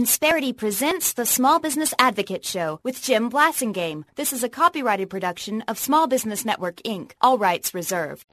Insperity presents the Small Business Advocate Show with Jim Blasingame. This is a copyrighted production of Small Business Network, Inc., all rights reserved.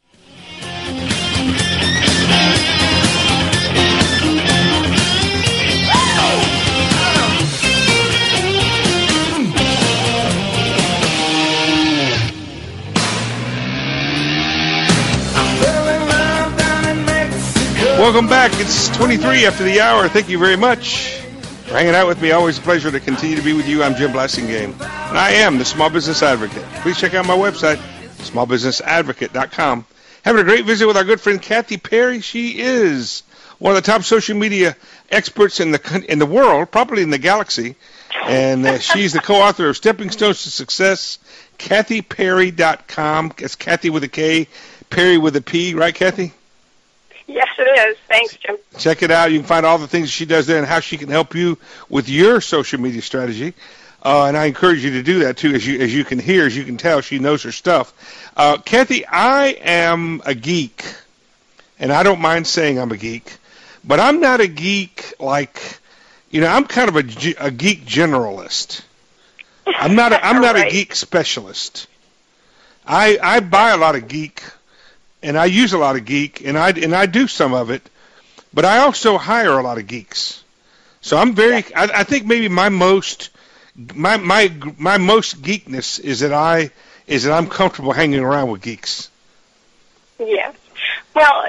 Welcome back. It's 23 after the hour. Thank you very much for hanging out with me. Always a pleasure to continue to be with you. I'm Jim Blasingame, and I am the Small Business Advocate. Please check out my website, smallbusinessadvocate.com. Having a great visit with our good friend Kathy Perry. She is one of the top social media experts in the world, probably in the galaxy, and she's the co-author of Stepping Stones to Success, KathyPerry.com. It's Kathy with a K, Perry with a P, right, Kathy? Yes, it is. Thanks, Jim. Check it out. You can find all the things she does there and how she can help you with your social media strategy. And I encourage you to do that, too. As you can hear, as you can tell, she knows her stuff. Kathy, I am a geek, and I don't mind saying I'm a geek, but I'm not a geek like, I'm kind of a geek generalist. I'm not a geek specialist. I buy a lot of geek, and I use a lot of geek, and I do some of it, but I also hire a lot of geeks. So I'm very. I think maybe my most geekness is that I'm comfortable hanging around with geeks. Yes. Well,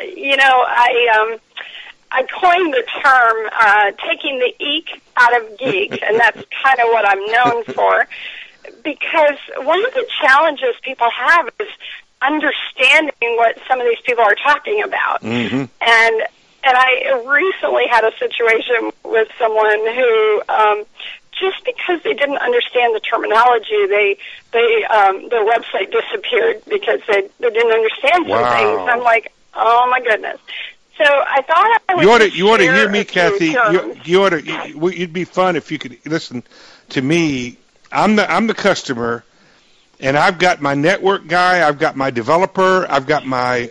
I coined the term taking the eek out of geek, and that's kind of what I'm known for, because one of the challenges people have is understanding what some of these people are talking about. Mm-hmm. And I recently had a situation with someone who, just because they didn't understand the terminology, their website disappeared because they didn't understand some things. I'm like, oh my goodness. So I thought I would you ought to hear me, Kathy. It'd be fun if you could listen to me. I'm the customer. And I've got my network guy, I've got my developer, I've got my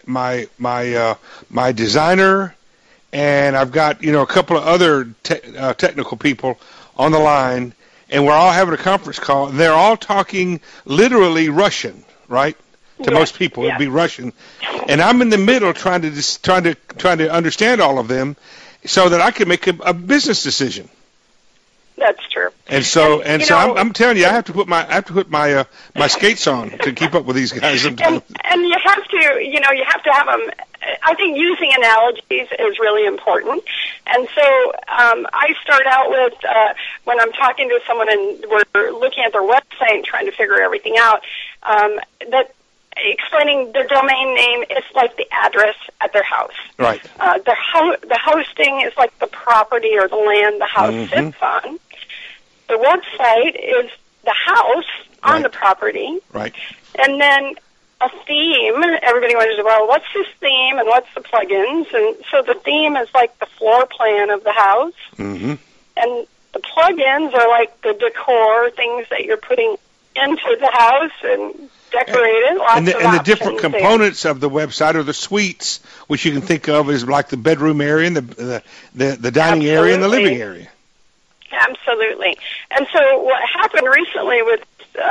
designer, and I've got a couple of other technical people on the line, and we're all having a conference call. And they're all talking literally Russian, right? To most people, it'd be Russian, and I'm in the middle trying to understand all of them, so that I can make a business decision. That's true. And so I'm telling you, I have to put my skates on to keep up with these guys sometimes. And you have to have them. I think using analogies is really important. And so I start out with when I'm talking to someone and we're looking at their website and trying to figure everything out, that explaining their domain name is like the address at their house. Right. The hosting is like the property or the land the house sits on. The website is the house on the property. Right. And then a theme, everybody wonders, well, what's this theme and what's the plugins? And so the theme is like the floor plan of the house. Mm-hmm. And the plugins are like the decor, things that you're putting into the house and decorating. And the different components of the website are the suites, which you can think of as like the bedroom area and the dining area and the living area. Absolutely. And so what happened recently with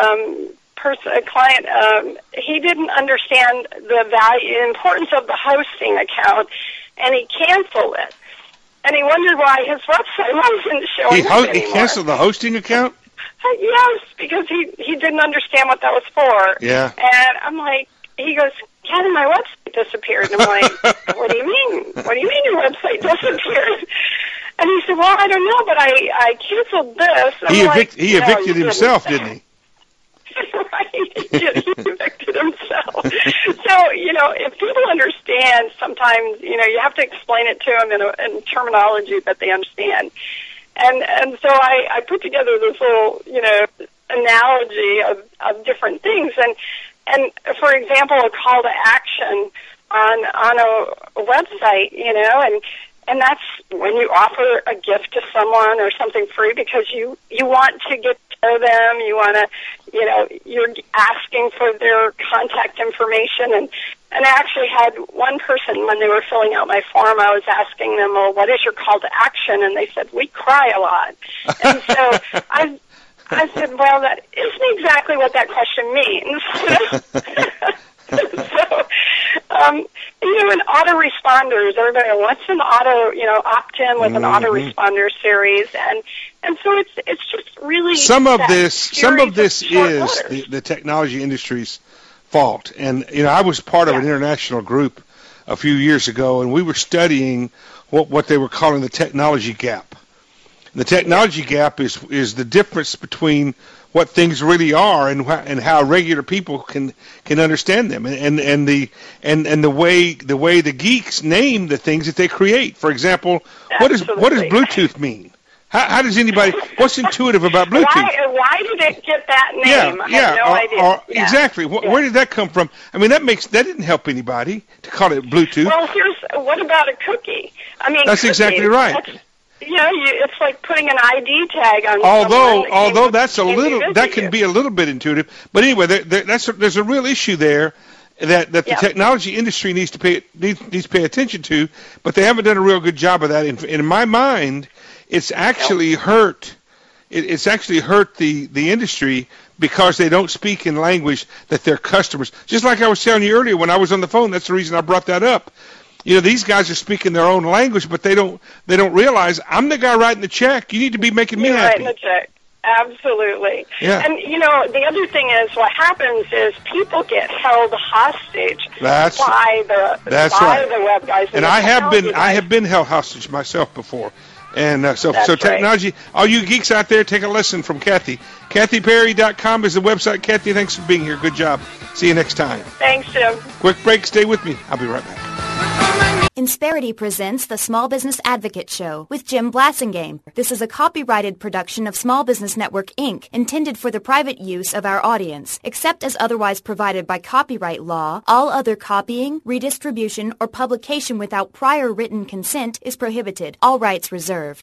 a client, he didn't understand the importance of the hosting account, and he canceled it. And he wondered why his website wasn't showing up anymore. He canceled the hosting account? Yes, because he didn't understand what that was for. Yeah. And I'm like, he goes, Kathy, my website disappeared. And I'm like, what do you mean? What do you mean your website disappeared? And he said, well, I don't know, but I canceled this. He evicted himself, didn't he? Right. He evicted himself. So, if people understand, sometimes, you have to explain it to them in terminology that they understand. And so I put together this little, analogy of different things. And for example, a call to action on a website, and And that's when you offer a gift to someone or something free because you want to get to know them. You want to, you're asking for their contact information. And I actually had one person, when they were filling out my form, I was asking them, well, what is your call to action? And they said, we cry a lot. And so I said, well, that isn't exactly what that question means. So, and autoresponders, everybody wants an opt-in with an autoresponder series, and so it's just really some of this is the technology industry's fault. And I was part of an international group a few years ago, and we were studying what they were calling the technology gap. And the technology gap is the difference between what things really are and how regular people can understand them, and the way the geeks name the things that they create. For example, what does Bluetooth mean? How does anybody? What's intuitive about Bluetooth? Why did it get that name? I have no idea. Exactly. Where did that come from? I mean, that didn't help anybody to call it Bluetooth. Well, what about a cookie? I mean, that's exactly right. It's like putting an ID tag on. Although that can be a little bit intuitive, but anyway, there's a real issue there that the technology industry needs to pay attention to, but they haven't done a real good job of that. In my mind, it's actually hurt. It's actually hurt the industry because they don't speak in language that their customers. Just like I was telling you earlier when I was on the phone, that's the reason I brought that up. These guys are speaking their own language, but they don't realize I'm the guy writing the check. You need to be making me happy. Writing the check. Absolutely. Yeah. And, the other thing is what happens is people get held hostage by the web guys. And I have been held hostage myself before. And so technology, all you geeks out there, take a lesson from Kathy. KathyPerry.com is the website. Kathy, thanks for being here. Good job. See you next time. Thanks, Jim. Quick break. Stay with me. I'll be right back. Insperity presents the Small Business Advocate Show with Jim Blasingame. This is a copyrighted production of Small Business Network, Inc., intended for the private use of our audience. Except as otherwise provided by copyright law, all other copying, redistribution, or publication without prior written consent is prohibited. All rights reserved.